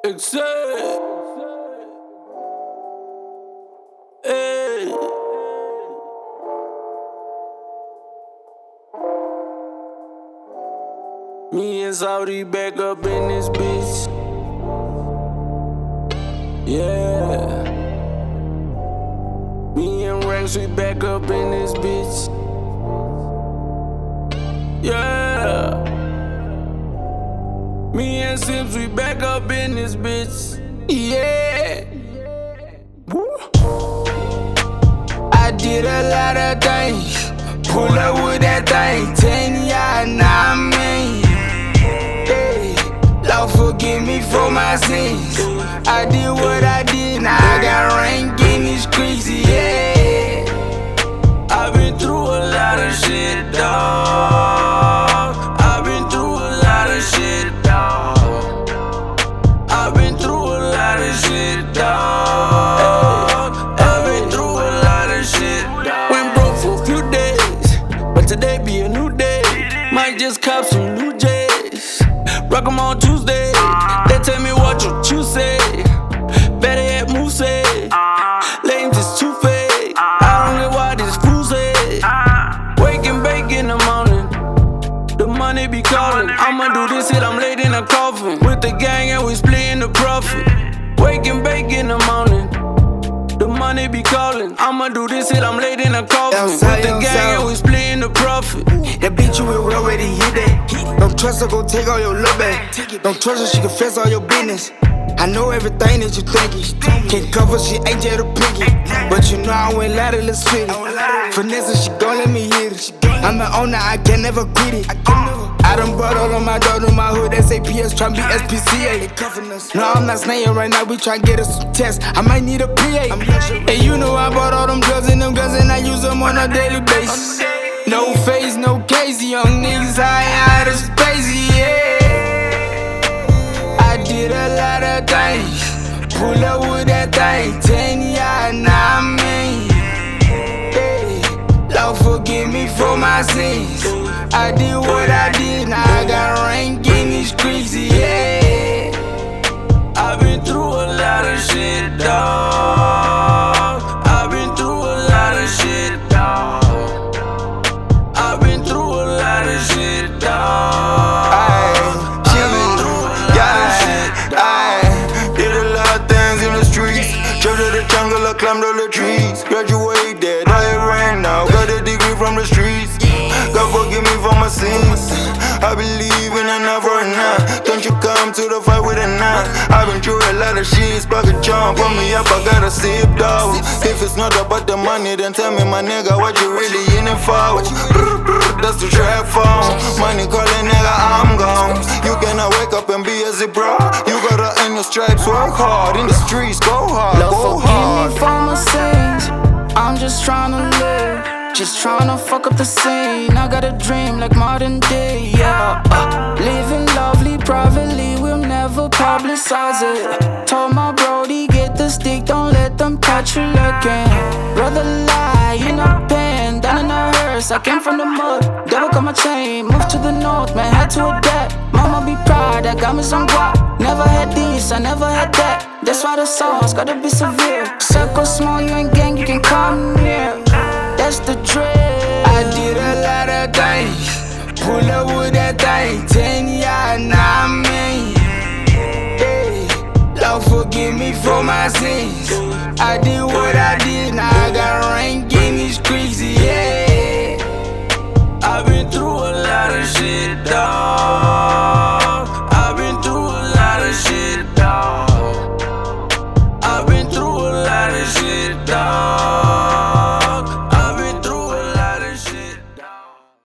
Excel. Hey. Me and Saudi back up in this bitch. Yeah. Me and Rex, we back up in this bitch. Yeah. Me and Sims, we back up in this bitch. Yeah. Woo. I did a lot of things. Pull up with that thing. 10 yards, now I'm in. Hey. Lord forgive me for my sins. I did what I did, now I got rank in these streets, yeah. I've been through a lot of shit, dawg. I've been through a lot of shit, dawg. I've been through a lot of shit, dawg. I've been through a lot of shit, dawg. Went broke for a few days, but today be a new day. Might just cop some new J's. Rock 'em on Tuesday. They tell me what you say. Better yet, Moose say. Lame just too fake. I don't get why this fool say. Wake and bake in the morning. The money be calling. I'ma do this shit, I'm laid in a coffin. With the gang and we splitting the profit. Wake and bake in the morning. The money be calling. I'ma do this shit, I'm laid in a coffin. With the gang and we splitting the profit. That bitch you will already hit that. Don't trust her, go take all your lil' bag. Don't trust her, she confess all your business. I know everything that you thinking. Can't cover, she ain't Jada Pinkett. But you know I went louder, let's fit it. Vanessa, she gon' let me hit it. I'm an owner, I can never quit it. I done brought all of my dogs to my hood, SAPS, tryna be SPCA. No, I'm not snaying right now, we tryna get us some tests. I might need a PA. And you know I bought all them drugs and them guns and I use them on a daily basis. No face, no case, young niggas high out of space, yeah. I did a lot of things. Pull up with that thing. 10 yards, now I'm in. Hey. Lord forgive me for my sins. I did what I did, now I got rank in these streets, yeah. I've been through a lot of shit, dawg. I've been through a lot of shit, dawg. I've been through a lot of shit, dawg. I've been through a lot of shit, dawg. Did a lot of things in the streets. Drove to the jungle, I climbed all the trees. Graduated, I ran now. Got a degree from the streets. God forgive me for my sins. I believe in an eye for a night. Don't you come to the fight with a knife. I've been through a lot of shit. Spark a jump, put me up, I gotta sip dog. If it's not about the money, then tell me, my nigga, what you really in it for? That's the trap phone. Money calling, nigga, I'm gone. You cannot wake up and be a zebra. You gotta earn your stripes, work hard. In the streets, go hard, go Lord, hard. forgive me for my sins. I'm just tryna live. Just tryna fuck up the scene. I got a dream like modern day, yeah. Living lovely privately, we'll never publicize it. Told my brody, get the stick, don't let them catch you looking. Brother lie, you not paying, down in the hearse. I came from the mud, double got my chain. Moved to the north, man, had to adapt. Mama be proud, I got me some guap. Never had this, I never had that. That's why the songs gotta be severe. Circle small, you ain't gang, you can come near. That's the drill. I did a lot of things. Pull up with that thing. 10 yards, now I'm in. Hey. Lord forgive me for my sins. I did what I did, now I got rank in these streets, yeah. I've been through a lot of shit, dawg.